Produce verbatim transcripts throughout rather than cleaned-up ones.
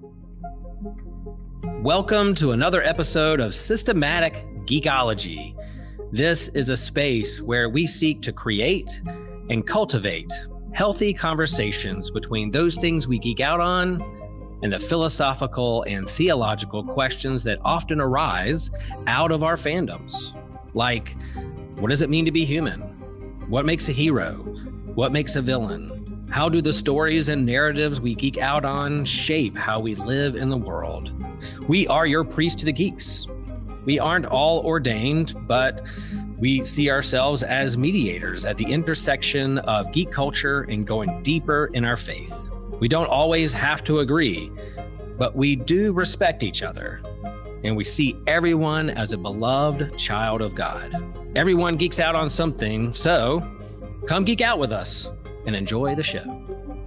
Welcome to another episode of Systematic Geekology. This is a space where we seek to create and cultivate healthy conversations between those things we geek out on and the philosophical and theological questions that often arise out of our fandoms. Like, what does it mean to be human? What makes a hero? What makes a villain? How do the stories and narratives we geek out on shape how we live in the world? We are your priest to the geeks. We aren't all ordained, but we see ourselves as mediators at the intersection of geek culture and going deeper in our faith. We don't always have to agree, but we do respect each other, and we see everyone as a beloved child of God. Everyone geeks out on something, so come geek out with us and enjoy the show.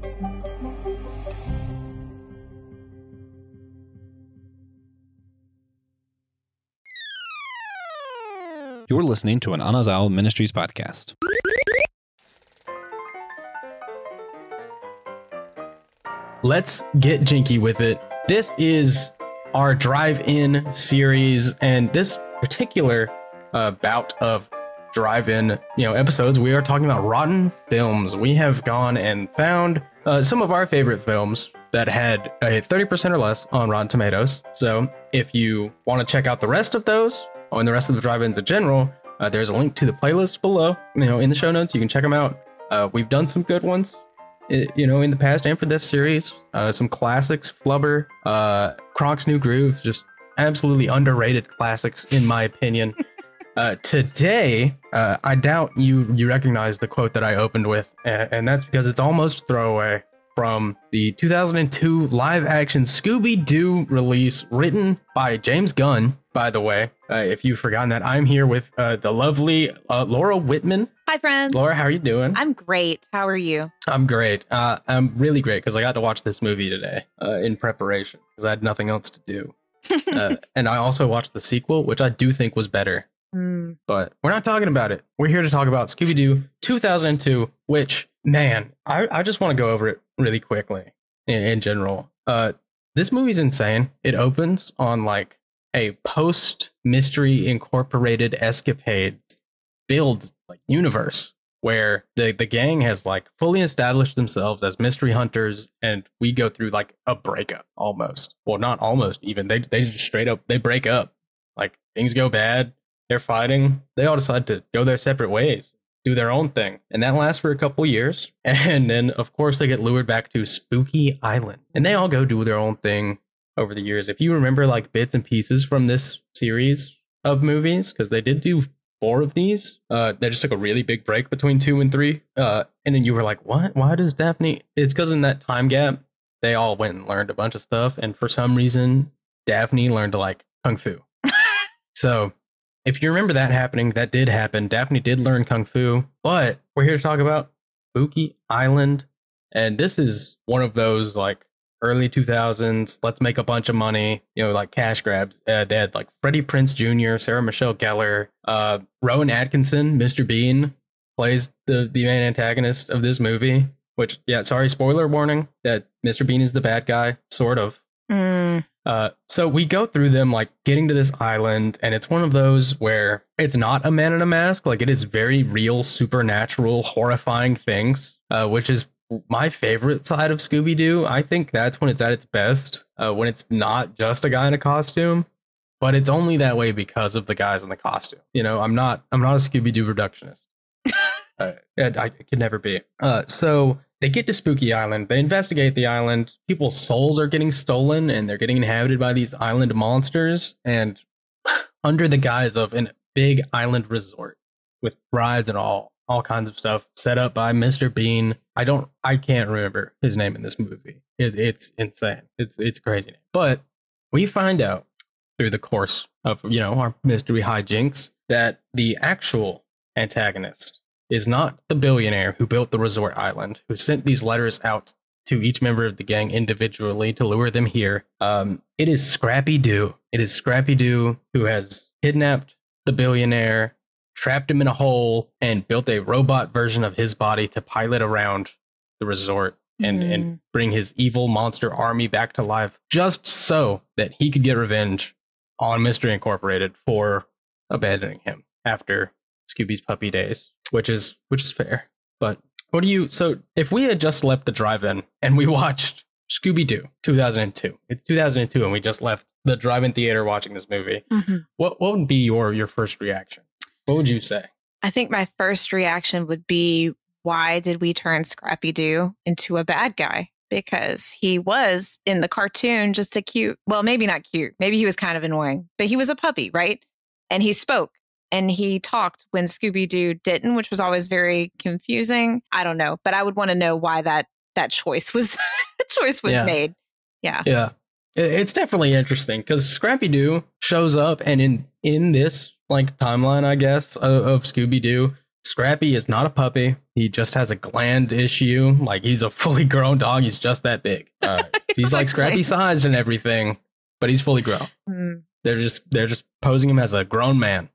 You're listening to an Anazao Ministries podcast. Let's get jinky with it. This is our drive-in series, and this particular uh, bout of drive-in, you know, episodes, we are talking about rotten films. We have gone and found uh, some of our favorite films that had a thirty percent or less on Rotten Tomatoes. So if you want to check out the rest of those, and the rest of the drive-ins in general, uh, there's a link to the playlist below, you know, in the show notes. You can check them out. Uh, we've done some good ones, you know, in the past and for this series. Uh, some classics, Flubber, uh, Kronk's New Groove, just absolutely underrated classics, in my opinion. uh, today, uh, I doubt you you recognize the quote that I opened with, and, and that's because it's almost throwaway, from the two thousand two live-action Scooby-Doo release, written by James Gunn, by the way. Uh, if you've forgotten that, I'm here with uh, the lovely uh, Laura Whitman. Hi, friends. Laura, how are you doing? I'm great. How are you? I'm great. Uh, I'm really great because I got to watch this movie today uh, in preparation because I had nothing else to do. uh, and I also watched the sequel, which I do think was better. Mm. But we're not talking about it. We're here to talk about Scooby-Doo two thousand two, which, man, I, I just want to go over it really quickly in, in general. Uh, this movie's insane. It opens on like a post-Mystery Incorporated escapade build like universe where the, the gang has like fully established themselves as mystery hunters, and we go through like a breakup almost. Well, not almost even. They they just straight up they break up. Like things go bad. They're fighting. They all decide to go their separate ways, do their own thing. And that lasts for a couple years. And then, of course, they get lured back to Spooky Island. And they all go do their own thing over the years. If you remember, like, bits and pieces from this series of movies, because they did do four of these, uh, they just took a really big break between two and three. Uh, and then you were like, what? Why does Daphne... It's because in that time gap, they all went and learned a bunch of stuff. And for some reason, Daphne learned to like Kung Fu. So... if you remember that happening, that did happen. Daphne did learn Kung Fu, but we're here to talk about Spooky Island. And this is one of those like early two thousands, let's make a bunch of money, you know, like cash grabs. Uh, they had like Freddie Prinze Junior, Sarah Michelle Gellar, uh, Rowan Atkinson, Mister Bean plays the, the main antagonist of this movie, which, yeah, sorry, spoiler warning that Mister Bean is the bad guy, sort of. Mm. Uh, so we go through them like getting to this island, and it's one of those where it's not a man in a mask. Like it is very real, supernatural, horrifying things, uh, which is my favorite side of Scooby-Doo. I think that's when it's at its best, uh, when it's not just a guy in a costume, but it's only that way because of the guys in the costume. You know, I'm not, I'm not a Scooby-Doo reductionist. uh, I, I could never be. Uh, so they get to Spooky Island. They investigate the island. People's souls are getting stolen, and they're getting inhabited by these island monsters. And under the guise of a big island resort with rides and all, all kinds of stuff set up by Mister Bean. I don't, I can't remember his name in this movie. It, it's insane. It's it's crazy. But we find out through the course of, you know, our mystery hijinks that the actual antagonist is not the billionaire who built the resort island, who sent these letters out to each member of the gang individually to lure them here. Um, it is Scrappy-Doo. It is Scrappy-Doo who has kidnapped the billionaire, trapped him in a hole, and built a robot version of his body to pilot around the resort and, Mm. and bring his evil monster army back to life just so that he could get revenge on Mystery Incorporated for abandoning him after Scooby's puppy days, which is which is fair. But what do you so if we had just left the drive-in and we watched Scooby-Doo two thousand two, it's two thousand two and we just left the drive-in theater watching this movie, Mhm. what what would be your your first reaction? What would you say? I think my first reaction would be, why did we turn Scrappy Doo into a bad guy? Because he was in the cartoon just a cute, well, maybe not cute. Maybe he was kind of annoying, but he was a puppy, right? And he spoke and he talked when Scooby-Doo didn't, which was always very confusing. I don't know, but I would want to know why that that choice was choice was Yeah. made. Yeah. Yeah, It- it's definitely interesting because Scrappy Doo shows up, and in in this like timeline, I guess, of, of Scooby Doo, Scrappy is not a puppy. He just has a gland issue. Like he's a fully grown dog. He's just that big. Uh, he's like Scrappy sized and everything, but he's fully grown. Mm. They're just they're just posing him as a grown man,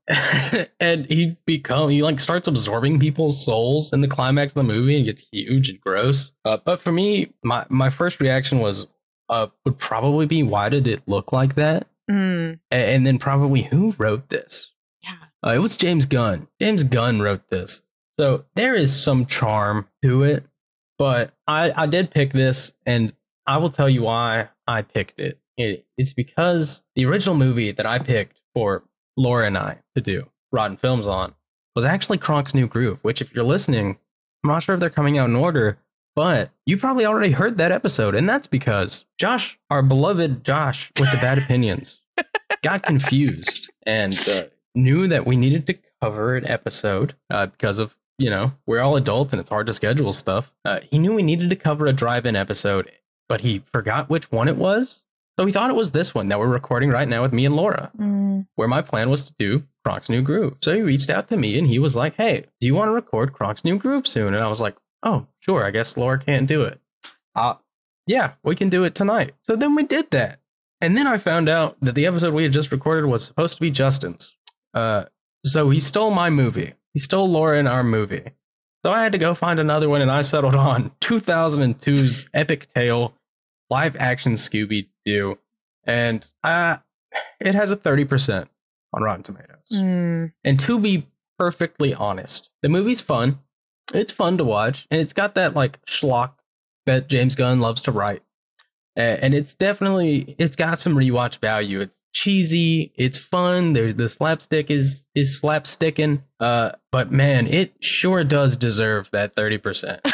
and he become he like starts absorbing people's souls in the climax of the movie and gets huge and gross. Uh, but for me, my my first reaction was uh would probably be, why did it look like that? Mm. A- and then probably, who wrote this? Yeah. Uh, it was James Gunn. James Gunn wrote this, so there is some charm to it. But I I did pick this, and I will tell you why I picked it. It, it's because the original movie that I picked for Laura and I to do Rotten Films on was actually Kronk's New Groove, which, if you're listening, I'm not sure if they're coming out in order, but you probably already heard that episode. And that's because Josh, our beloved Josh with the bad opinions, got confused and uh, knew that we needed to cover an episode uh, because of, you know, we're all adults and it's hard to schedule stuff. Uh, he knew we needed to cover a drive-in episode, but he forgot which one it was. So we thought it was this one that we're recording right now with me and Laura, Mm. where my plan was to do Kronk's New Groove. So he reached out to me and he was like, hey, do you want to record Kronk's New Groove soon? And I was like, oh, sure, I guess Laura can't do it. Uh, yeah, we can do it tonight. So then we did that. And then I found out that the episode we had just recorded was supposed to be Justin's. Uh, so he stole my movie. He stole Laura and our movie. So I had to go find another one, and I settled on two thousand two's Epic Tale live action Scooby-Doo. And uh, it has a thirty percent on Rotten Tomatoes. Mm. And to be perfectly honest, the movie's fun. It's fun to watch, and it's got that like schlock that James Gunn loves to write. Uh, and it's definitely it's got some rewatch value. It's cheesy, it's fun. There's the slapstick is is slapsticking. Uh, but man, it sure does deserve that thirty percent.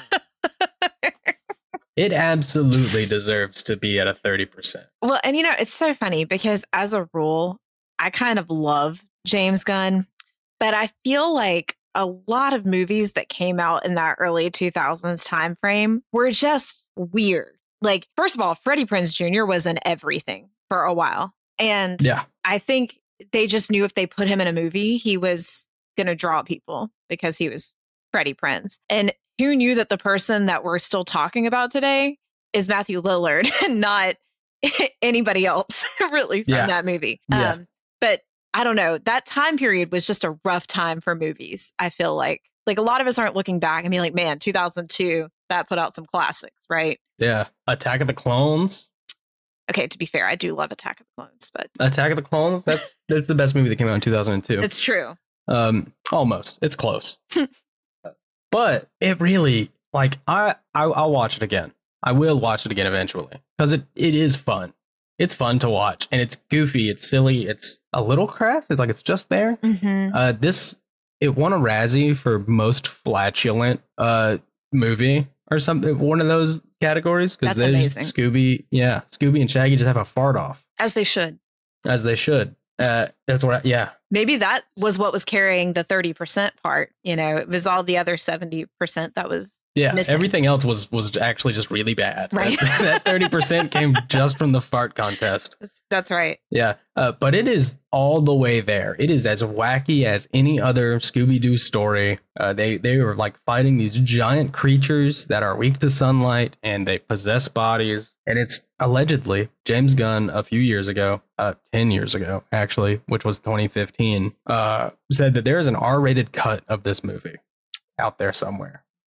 It absolutely deserves to be at a thirty percent. Well, and you know, it's so funny because as a rule, I kind of love James Gunn, but I feel like a lot of movies that came out in that early two thousands time frame were just weird. Like, first of all, Freddie Prinze Junior was in everything for a while. And Yeah. I think they just knew if they put him in a movie, he was going to draw people because he was Freddie Prinze. And who knew that the person that we're still talking about today is Matthew Lillard and not anybody else really from Yeah. that movie. Yeah. Um, but I don't know. That time period was just a rough time for movies. I feel like like a lot of us aren't looking back and being like, man, two thousand two, that put out some classics, right? Yeah. Attack of the Clones. Okay, to be fair, I do love Attack of the Clones, but Attack of the Clones. That's that's the best movie that came out in two thousand two. it's true. Um, almost. It's close. But it really, like, I, I I'll watch it again. I will watch it again eventually because it, it is fun. It's fun to watch, and it's goofy. It's silly. It's a little crass. It's like it's just there. Mm-hmm. Uh, this it won a Razzie for most flatulent uh movie or something. One of those categories because That's there's amazing. Scooby. Yeah, Scooby and Shaggy just have a fart off As they should. as they should. Uh, that's what. I, yeah. Maybe that was what was carrying the thirty percent part. You know, it was all the other seventy percent that was Yeah, missing. everything else was was actually just really bad. Right. That thirty percent came just from the fart contest. That's, that's right. Yeah, uh, but it is all the way there. It is as wacky as any other Scooby-Doo story. Uh, they they are like fighting these giant creatures that are weak to sunlight, and they possess bodies. And it's allegedly James Gunn a few years ago, uh, ten years ago actually, which was twenty fifteen, uh, said that there is an R-rated cut of this movie out there somewhere.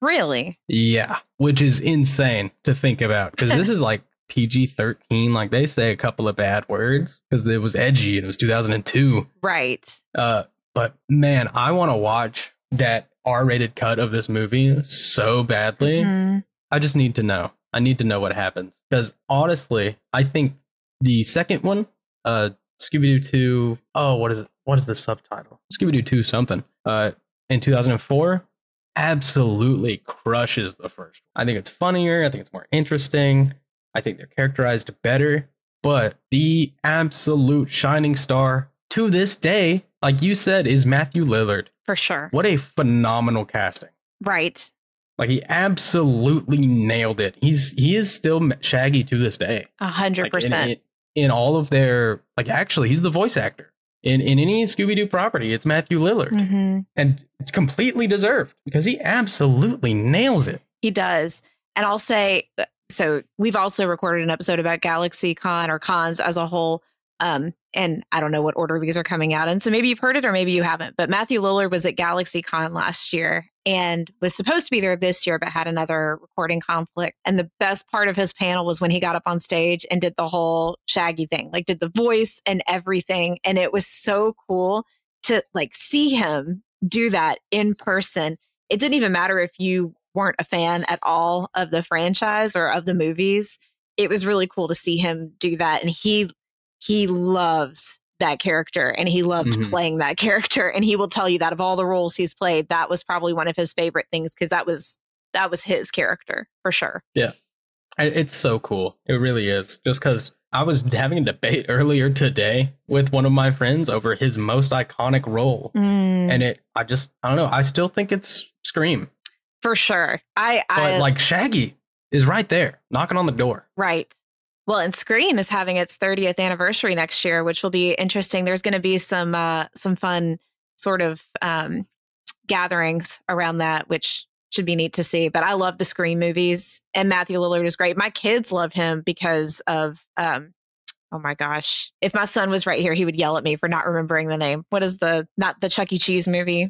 Really? Yeah, which is insane to think about because this is like P G thirteen. Like they say a couple of bad words because it was edgy and it was two thousand two. Right. Uh, but man, I want to watch that R-rated cut of this movie so badly. Mm-hmm. I just need to know. I need to know what happens because honestly, I think the second one, uh, Scooby-Doo two. Oh, what is it? What is the subtitle? Scooby-Doo two something. Uh, in two thousand four, absolutely crushes the first one. I think it's funnier. I think it's more interesting. I think they're characterized better. But the absolute shining star to this day, like you said, is Matthew Lillard. For sure. What a phenomenal casting. Right. Like he absolutely nailed it. He's he is still Shaggy to this day. A hundred Like, in, percent. in, in all of their like actually he's the voice actor. In in any Scooby-Doo property, it's Matthew Lillard. Mm-hmm. And it's completely deserved because he absolutely nails it. He does. And I'll say, so we've also recorded an episode about Galaxy Con or cons as a whole. Um, and I don't know what order these are coming out in. So maybe you've heard it or maybe you haven't. But Matthew Lillard was at Galaxy Con last year and was supposed to be there this year, but had another recording conflict. And the best part of his panel was when he got up on stage and did the whole Shaggy thing, like did the voice and everything. And it was so cool to like see him do that in person. It didn't even matter if you weren't a fan at all of the franchise or of the movies. It was really cool to see him do that. And he he loves that character and he loved Mhm. playing that character. And he will tell you that of all the roles he's played, that was probably one of his favorite things because that was that was his character for sure. I- It's so cool. It really is. Just because I was having a debate earlier today with one of my friends over his most iconic role. Mm, And it, I just, I don't know. I still think it's Scream. for sure. I, But I like Shaggy is right there knocking on the door. right. Well, and Scream is having its thirtieth anniversary next year, which will be interesting. There's going to be some uh, some fun sort of um, gatherings around that, which should be neat to see. But I love the Scream movies, and Matthew Lillard is great. My kids love him because of um, oh my gosh, if my son was right here, he would yell at me for not remembering the name. What is the not the Chuck E. Cheese movie?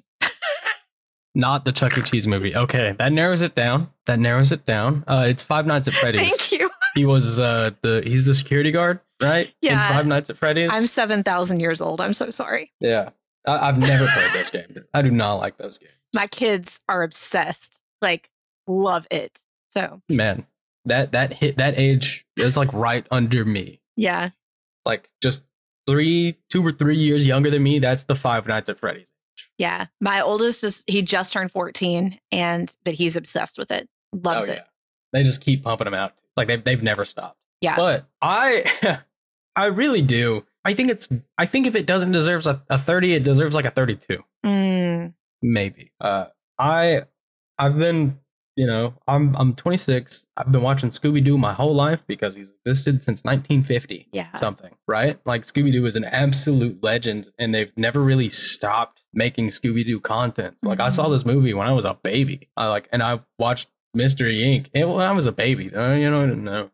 Not the Chuck E. Cheese movie. Okay, that narrows it down. That narrows it down. Uh, it's Five Nights at Freddy's. Thank you. He was uh, the he's the security guard, right? Yeah. In Five Nights at Freddy's. I'm seven thousand years old. I'm so sorry. yeah. I, I've never played those games. I do not like those games. My kids are obsessed, like love it. So Man, that that hit that age is like right under me. yeah. Like just three, two or three years younger than me. That's the Five Nights at Freddy's. Yeah, my oldest is he just turned fourteen, and but he's obsessed with it, loves Oh, it. yeah. They just keep pumping them out. Like they've they've never stopped. Yeah, But I, I really do. I think it's. I think if it doesn't deserve a, a thirty, it deserves like a thirty-two, Mm, maybe. Uh, I, I've been, you know, I'm I'm twenty-six. I've been watching Scooby Doo my whole life because he's existed since nineteen fifty. yeah, Something, right? Like Scooby Doo is an absolute legend, and they've never really stopped making Scooby Doo content. Like I saw Mhm. this movie when I was a baby. I like, and I watched Mystery Incorporated when I was a baby. Uh, you know, I didn't know.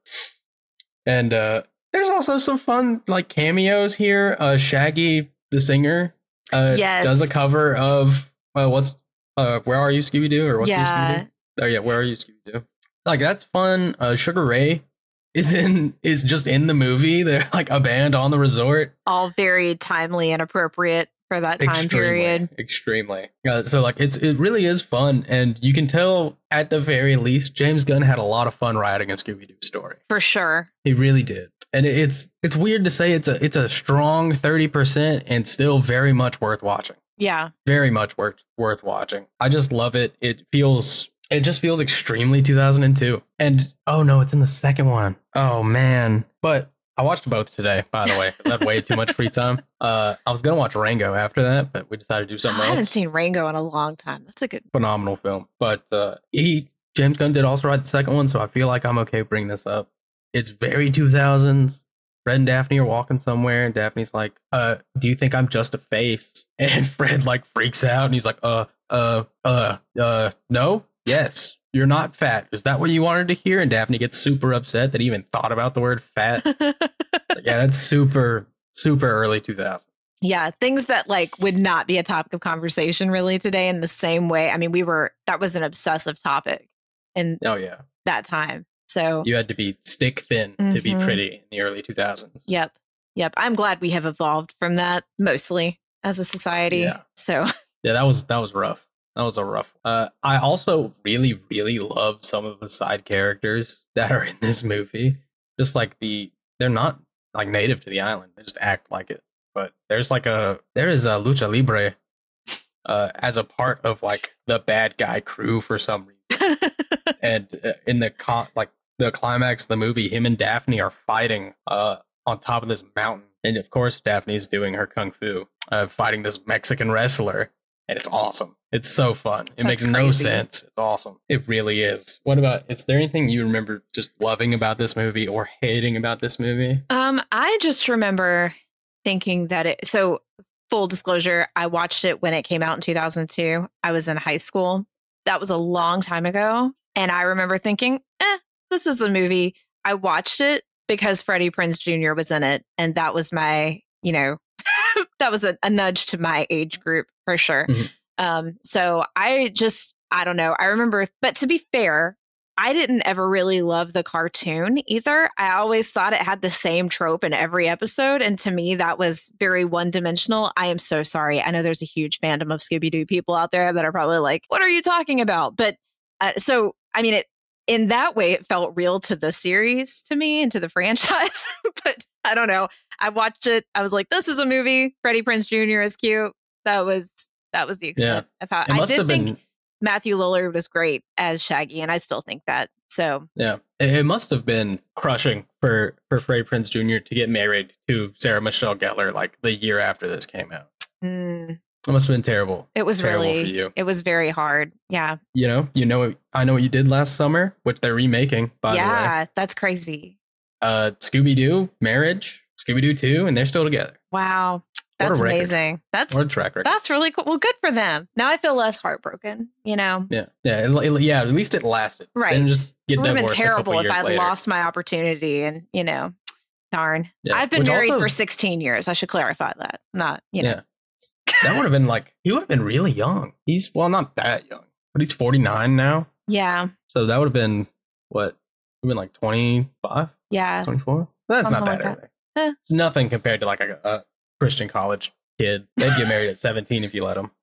And uh, there's also some fun like cameos here. Uh, Shaggy the singer uh, Yes. does a cover of uh, what's uh, Where Are You Scooby Doo or what's Yeah. You Scooby Doo? Oh yeah, Where Are You Scooby Doo? Like that's fun. Uh, Sugar Ray is in is just in the movie. They're like a band on the resort. all very timely and appropriate for that time period. Extremely. Uh, so like it's it really is fun, and you can tell at the very least James Gunn had a lot of fun writing a Scooby Doo story. For sure. He really did, and it- it's it's weird to say it's a it's a strong thirty percent and still very much worth watching. Yeah, Very much worth worth watching. I just love it. It feels it just feels extremely two thousand two. And oh no, it's in the second one. Oh man, but. I watched both today, by the way. I had way too much free time. Uh, I was going to watch Rango after that, but we decided to do something I else. haven't seen Rango in a long time. That's a good. Phenomenal film. But uh, he James Gunn did also write the second one, so I feel like I'm okay bringing this up. It's very two thousands. Fred and Daphne are walking somewhere, and Daphne's like, uh, do you think I'm just a face? And Fred like freaks out, and he's like, uh, uh, uh, uh, no? Yes. You're not fat. Is that what you wanted to hear? And Daphne gets super upset that he even thought about the word fat. Yeah, that's super, super early two thousands. Yeah, things that like would not be a topic of conversation really today in the same way. I mean, we were that was an obsessive topic in Oh yeah, that time. So you had to be stick thin to be Mhm. pretty in the early two thousands. Yep. Yep. I'm glad we have evolved from that mostly as a society. Yeah. So Yeah, that was that was rough. That was a rough. Uh, I also really, really love some of the side characters that are in this movie. Just like the, they're not like native to the island. They just act like it. But there's like a, there is a lucha libre uh, as a part of like the bad guy crew for some reason. And uh, in the con, like the climax of the movie, him and Daphne are fighting uh, on top of this mountain. And of course, Daphne's doing her kung fu, uh, fighting this Mexican wrestler. And it's awesome. It's so fun. It That's makes no crazy. sense. It's awesome. It really is. What about, is there anything you remember just loving about this movie or hating about this movie? um I just remember thinking that it so full disclosure, I watched it when it came out in two thousand two. I was in high school. That was a long time ago. And I remember thinking, eh, this is a movie. I watched it because Freddie Prinze Junior was in it. And that was my, you know, that was a, a nudge to my age group for sure. Mhm. Um, so I just, I don't know. I remember, but to be fair, I didn't ever really love the cartoon either. I always thought it had the same trope in every episode. And to me, that was very one dimensional. I am so sorry. I know there's a huge fandom of Scooby-Doo people out there that are probably like, what are you talking about? But uh, so, I mean, it in that way, it felt real to the series to me and to the franchise. But I don't know. I watched it. I was like, this is a movie. Freddie Prinze Junior is cute. That was that was the extent of how It I must did have think been, Matthew Lillard was great as Shaggy, and I still think that. So yeah, it, it must have been crushing for, for Freddie Prinze Junior to get married to Sarah Michelle Gellar like the year after this came out. mm, It must have been terrible. it was Terrible really for you. it was very hard. Yeah, You know, you know, I know what you did last summer, which they're remaking, by the way. yeah, that's crazy. Uh, Scooby Doo, Marriage, Scooby Doo two, and they're still together. Wow, What a that's record. amazing. That's What a track record. that's really cool. Well, good for them. Now I feel less heartbroken. You know, Yeah, yeah, it, it- yeah. At least it lasted. Right. Didn't just it get would have been divorced a couple terrible if years I later. lost my opportunity. And you know, darn, Yeah, I've been which married also- for sixteen years. I should clarify that. Not you know. Yeah, that would have been like he would have been really young. He's well, not that young, but he's forty-nine now. Yeah, So that would have been what? Would have been like twenty-five, yeah. twenty-four. That's Something not that like early. Eh. It's nothing compared to like a, a Christian college kid. They'd get married at seventeen if you let them.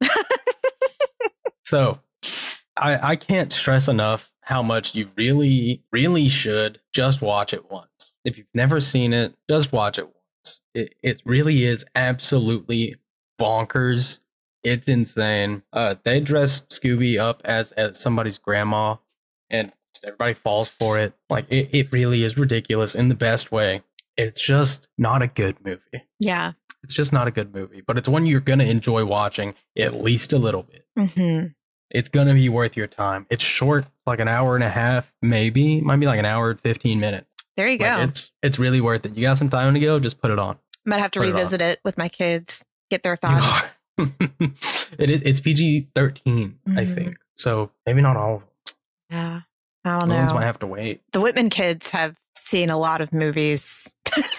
So I, I can't stress enough how much you really, really should just watch it once. If you've never seen it, just watch it once. It, it really is absolutely bonkers. It's insane. Uh, they dressed Scooby up as, as somebody's grandma, and everybody falls for it. Like, it, it really is ridiculous in the best way. It's just not a good movie. Yeah. It's just not a good movie, but it's one you're going to enjoy watching at least a little bit. hmm It's going to be worth your time. It's short, like an hour and a half, maybe. Might be like an hour and fifteen minutes. There you go. Like, it's it's really worth it. You got some time to go, just put it on. I might have to put it on. revisit it with my kids, get their You thoughts. it is it's P G thirteen, I Mhm. think. So maybe not all of them. Yeah. I don't The ones know. might have to wait. The Whitman kids have seen a lot of movies.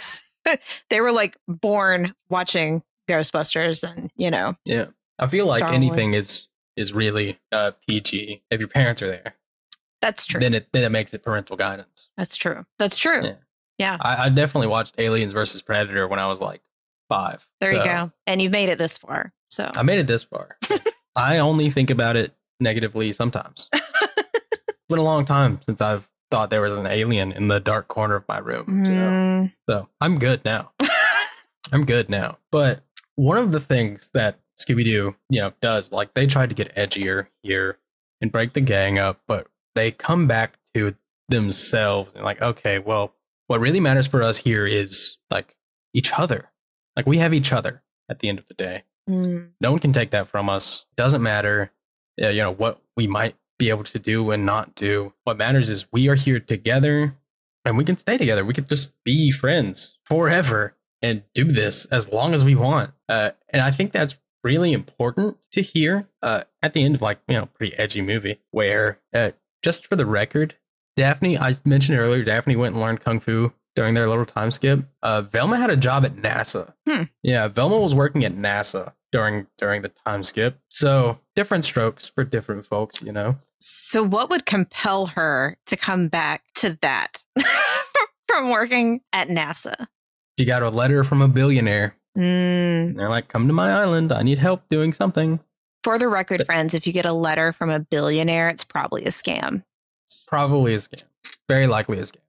They were like born watching Ghostbusters and, you know, Yeah. I feel like Star anything Wars. is is really uh, P G if your parents are there. that's true. Then it then it makes it parental guidance. That's true. That's true. Yeah. Yeah. I, I definitely watched Aliens versus Predator when I was like five. There you So go. And you've made it this far. So I made it this far. I only think about it negatively sometimes. It's been a long time since I've thought there was an alien in the dark corner of my room. So, Mm, so I'm good now. I'm good now. But one of the things that Scooby Doo, you know, does, like they tried to get edgier here and break the gang up, but they come back to themselves and like, okay, well, what really matters for us here is like each other. Like we have each other at the end of the day. mm, No one can take that from us. Doesn't matter, uh, you know, what we might be able to do and not do. What matters is we are here together and we can stay together. We could just be friends forever and do this as long as we want. Uh, and I think that's really important to hear uh, at the end of like, you know, pretty edgy movie where uh, just for the record, Daphne, I mentioned earlier, Daphne went and learned Kung Fu during their little time skip. Uh, Velma had a job at NASA. Hmm. Yeah, Velma was working at NASA during during the time skip. So different strokes for different folks, you know. So what would compel her to come back to that from working at NASA? She got a letter from a billionaire. Mm. And they're like, come to my island. I need help doing something. For the record, But- friends, if you get a letter from a billionaire, it's probably a scam. Probably a scam. Very likely a scam.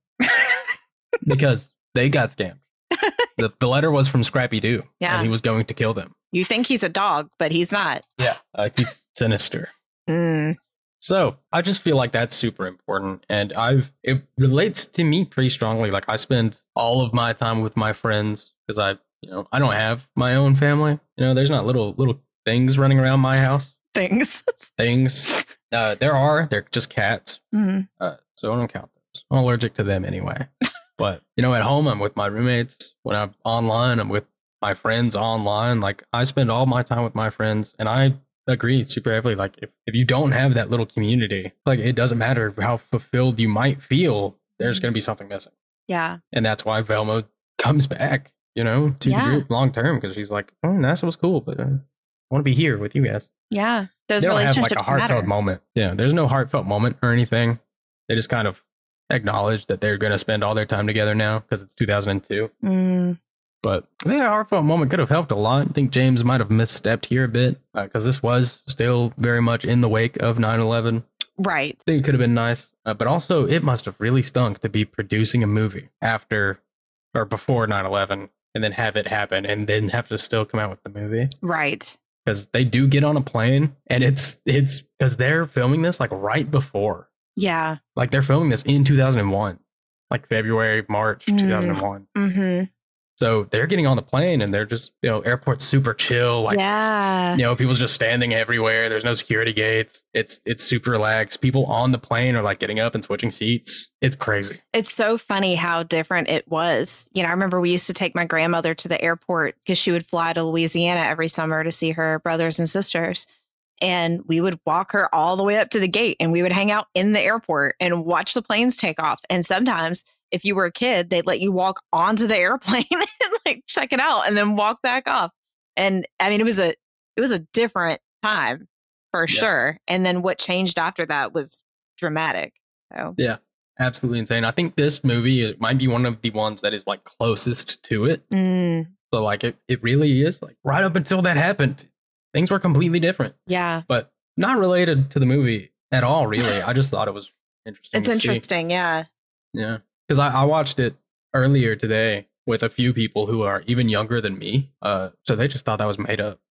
Because they got scammed. The, the letter was from Scrappy Doo. Yeah. And he was going to kill them. You think he's a dog, but he's not. Yeah. Uh, he's sinister. Mm. So I just feel like that's super important. And I've, it relates to me pretty strongly. Like I spend all of my time with my friends because I, you know, I don't have my own family. You know, there's not little, little things running around my house. Things. Things. Uh, there are, they're just cats. Mm. Uh, so I don't count those. I'm allergic to them anyway. But, you know, at home, I'm with my roommates. When I'm online, I'm with my friends online. Like, I spend all my time with my friends. And I agree super heavily. Like, if, if you don't have that little community, like, it doesn't matter how fulfilled you might feel, there's going to be something missing. Yeah. And that's why Velma comes back, you know, to Yeah. the group long term. Because she's like, oh, NASA was cool, but uh, I want to be here with you guys. Yeah. Those They don't have relationships like a heartfelt matter. moment. Yeah, there's no heartfelt moment or anything. They just kind of acknowledge that they're going to spend all their time together now because it's two thousand two. Mm. But I think a heartfelt moment could have helped a lot. I think James might have misstepped here a bit because uh, this was still very much in the wake of nine eleven. Right. I think it could have been nice. Uh, but also, it must have really stunk to be producing a movie after or before nine eleven and then have it happen and then have to still come out with the movie. Right. Because they do get on a plane and it's it's because they're filming this like right before. Yeah. Like they're filming this in two thousand one, like February, March Mm. two thousand one. Mm-hmm. So they're getting on the plane and they're just, you know, airport's super chill. Like, yeah. you know, people's just standing everywhere. There's no security gates. It's it's super relaxed. People on the plane are like getting up and switching seats. It's crazy. It's so funny how different it was. You know, I remember we used to take my grandmother to the airport because she would fly to Louisiana every summer to see her brothers and sisters. And we would walk her all the way up to the gate and we would hang out in the airport and watch the planes take off. And sometimes if you were a kid, they'd let you walk onto the airplane and like check it out and then walk back off. And I mean, it was a it was a different time for Yeah. sure. And then what changed after that was dramatic. So Yeah, absolutely insane. I think this movie it might be one of the ones that is like closest to it. mm, So like it, it really is like right up until that happened, things were completely different, yeah, but not related to the movie at all. Really, I just thought it was interesting. it's to see. interesting. Yeah. Yeah, because I, I watched it earlier today with a few people who are even younger than me. Uh, so they just thought that was made up.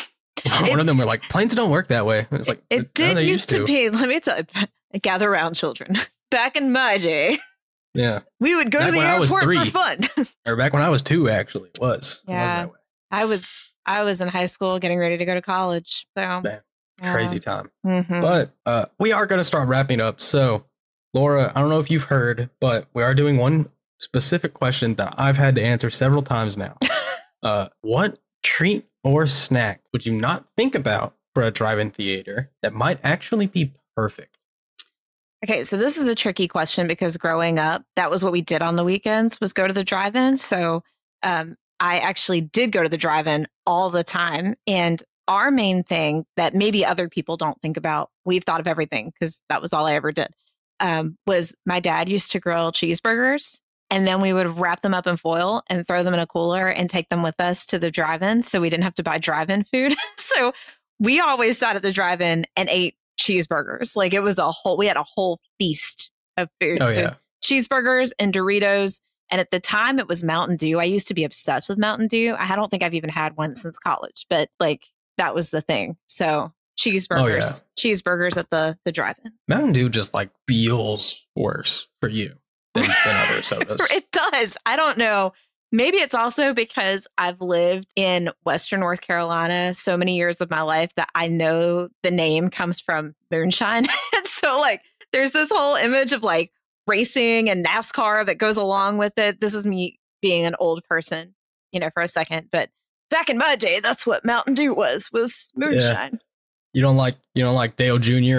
It- One of them were like, "Planes don't work that way." It's like It "No, did they used to be. Let me tell you, gather around, children. Back in my day, Yeah, we would go Back to the when I was airport three. for fun. or back when I was two, actually, it was. It was Yeah. that way. I was I was in high school getting ready to go to college. So Man, yeah. Crazy time. Mhm. But uh, we are going to start wrapping up. So, Laura, I don't know if you've heard, but we are doing one specific question that I've had to answer several times now. uh, what treat or snack would you not think about for a drive-in theater that might actually be perfect? Okay, so this is a tricky question because growing up, that was what we did on the weekends was go to the drive-in. So um, I actually did go to the drive-in all the time. And our main thing that maybe other people don't think about, we've thought of everything because that was all I ever did, um, was my dad used to grill cheeseburgers. And then we would wrap them up in foil and throw them in a cooler and take them with us to the drive-in. So we didn't have to buy drive-in food. So we always sat at the drive-in and ate cheeseburgers. Like it was a whole, we had a whole feast of food. Oh, So yeah. cheeseburgers and Doritos. And at the time it was Mountain Dew. I used to be obsessed with Mountain Dew. I don't think I've even had one since college, but like that was the thing. So cheeseburgers, cheeseburgers at the, the drive-in. Mountain Dew just like feels worse for you than, than other sodas. It does. I don't know. Maybe it's also because I've lived in Western North Carolina so many years of my life that I know the name comes from moonshine. And so like there's this whole image of like racing and NASCAR that goes along with it. This is me being an old person, you know, for a second. But back in my day, that's what Mountain Dew was, was moonshine. You don't like you don't like Dale Junior and the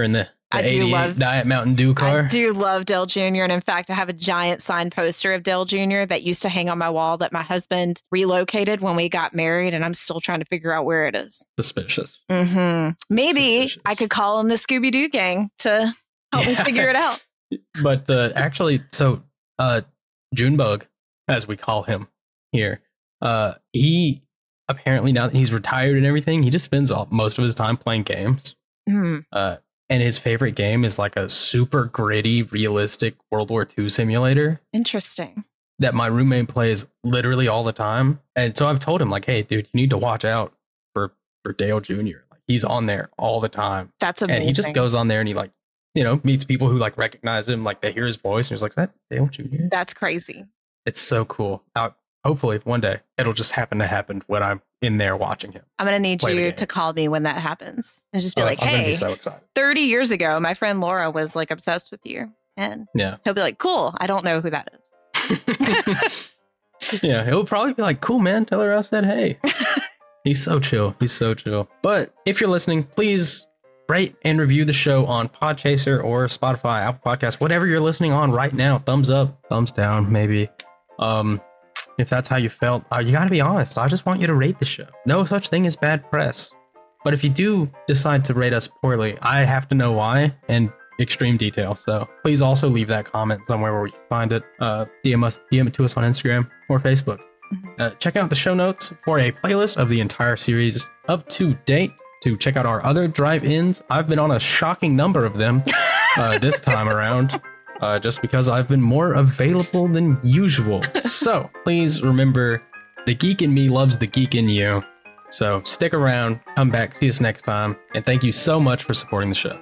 The I do eighty-eight love Diet Mountain Dew car. I do love Dale Junior And in fact, I have a giant signed poster of Dale Junior that used to hang on my wall that my husband relocated when we got married. And I'm still trying to figure out where it is. Suspicious. Mm-hmm. Maybe Suspicious. I could call in the Scooby-Doo gang to help me Yeah. figure it out. But uh, actually, so uh, Junebug, as we call him here, uh, he apparently, now that he's retired and everything, he just spends all, most of his time playing games. Hmm. Uh, and his favorite game is like a super gritty, realistic World War Two simulator Interesting. that my roommate plays literally all the time. And so I've told him, like, hey, dude, you need to watch out for, for Dale Junior Like, he's on there all the time. That's amazing. And he just goes on there and he, like, you know, meets people who, like, recognize him. Like, they hear his voice and he's like, is that Dale Junior? That's crazy. It's so cool. Uh, hopefully, one day, it'll just happen to happen when I'm in there watching him. I'm going to need Play the you game. to call me when that happens and just be Uh, like, I'm gonna hey, be so excited. thirty years ago, my friend Laura was like obsessed with you. And Yeah. he'll be like, cool. I don't know who that is. Yeah, he'll probably be like, cool, man. Tell her I said hey. He's so chill. He's so chill. But if you're listening, please rate and review the show on Podchaser or Spotify, Apple Podcasts, whatever you're listening on right now. Thumbs up, thumbs down, maybe. Um, if that's how you felt, uh, you got to be honest. I just want you to rate the show. No such thing as bad press. But if you do decide to rate us poorly, I have to know why and extreme detail. So please also leave that comment somewhere where we can find it. Uh, D M us, D M it to us on Instagram or Facebook. Uh, check out the show notes for a playlist of the entire series up to date. To check out our other drive-ins, I've been on a shocking number of them uh, this time around, uh, just because I've been more available than usual. So please remember, the geek in me loves the geek in you. So stick around, come back, see us next time, and thank you so much for supporting the show.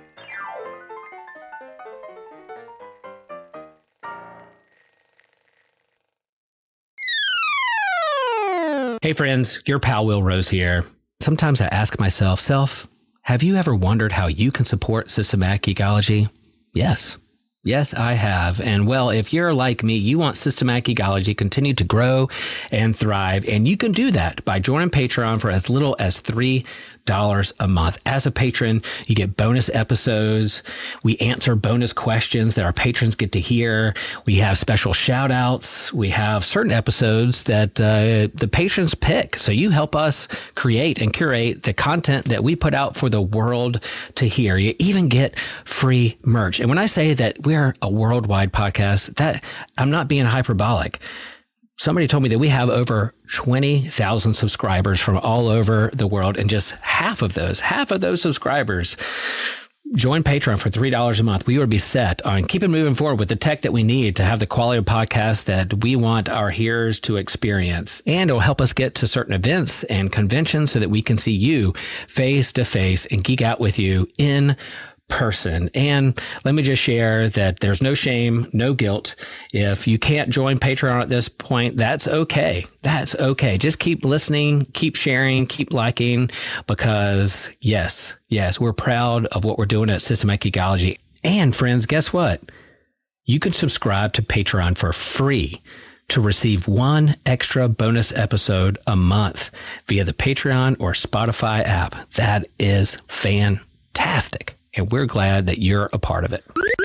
Hey friends, your pal Will Rose here. Sometimes I ask myself, self, have you ever wondered how you can support systematic geekology? Yes. Yes, I have. And well, if you're like me, you want systematic geekology to continue to grow and thrive. And you can do that by joining Patreon for as little as three dollars a month. As a patron, you get bonus episodes. We answer bonus questions that our patrons get to hear. We have special shout outs. We have certain episodes that uh, the patrons pick. So you help us create and curate the content that we put out for the world to hear. You even get free merch. And when I say that we're a worldwide podcast, that I'm not being hyperbolic. Somebody told me that we have over twenty thousand subscribers from all over the world, and just half of those, half of those subscribers join Patreon for three dollars a month. We would be set on keeping moving forward with the tech that we need to have the quality of podcast that we want our hearers to experience. And it'll help us get to certain events and conventions so that we can see you face to face and geek out with you in person. And let me just share that there's no shame, no guilt. If you can't join Patreon at this point, that's okay. That's okay. Just keep listening, keep sharing, keep liking, because yes, yes, we're proud of what we're doing at Systematic Geekology. And friends, guess what? You can subscribe to Patreon for free to receive one extra bonus episode a month via the Patreon or Spotify app. That is fantastic. And we're glad that you're a part of it.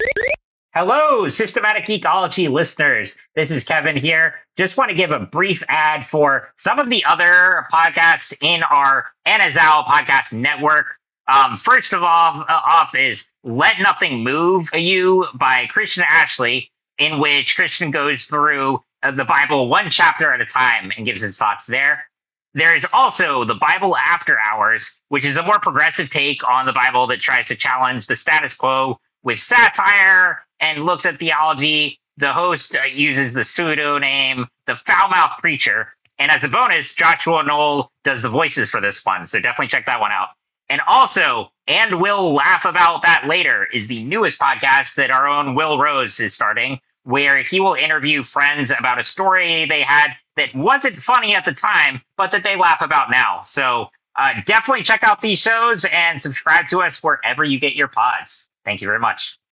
Hello, Systematic Geekology listeners. This is Kevin here. Just want to give a brief ad for some of the other podcasts in our Anazao podcast network. Um, first of all, uh, off is Let Nothing Move You by Christian Ashley, in which Christian goes through uh, the Bible one chapter at a time and gives his thoughts there. There is also the Bible After Hours, which is a more progressive take on the Bible that tries to challenge the status quo with satire and looks at theology. The host uh, uses the pseudonym, the Foul-Mouthed Preacher. And as a bonus, Joshua Knoll does the voices for this one. So definitely check that one out. And also, and we'll laugh about that later, is the newest podcast that our own Will Rose is starting, where he will interview friends about a story they had that wasn't funny at the time, but that they laugh about now. So uh, definitely check out these shows and subscribe to us wherever you get your pods. Thank you very much.